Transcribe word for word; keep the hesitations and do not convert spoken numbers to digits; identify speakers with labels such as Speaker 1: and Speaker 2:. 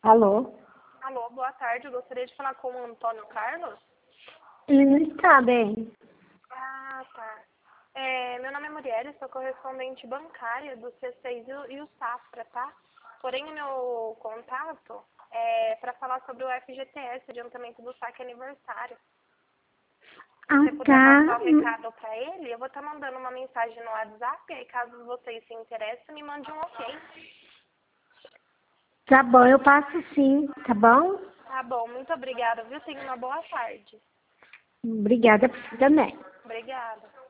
Speaker 1: Alô?
Speaker 2: Alô, boa tarde. Eu gostaria de falar com o Antônio Carlos.
Speaker 1: Ele não está bem.
Speaker 2: Ah, tá. É, meu nome é Muriel, sou correspondente bancária do C seis e o e o Safra, tá? Porém, o meu contato é para falar sobre o F G T S, adiantamento do saque aniversário. Se
Speaker 1: Ah,
Speaker 2: você puder
Speaker 1: tá.
Speaker 2: passar o recado para ele, eu vou estar mandando uma mensagem no WhatsApp, e aí caso vocês se interessem, me mande um ok.
Speaker 1: Tá bom, eu passo sim, tá bom?
Speaker 2: Tá bom, muito obrigada, viu? Tenha uma boa tarde.
Speaker 1: Obrigada por você também.
Speaker 2: Obrigada.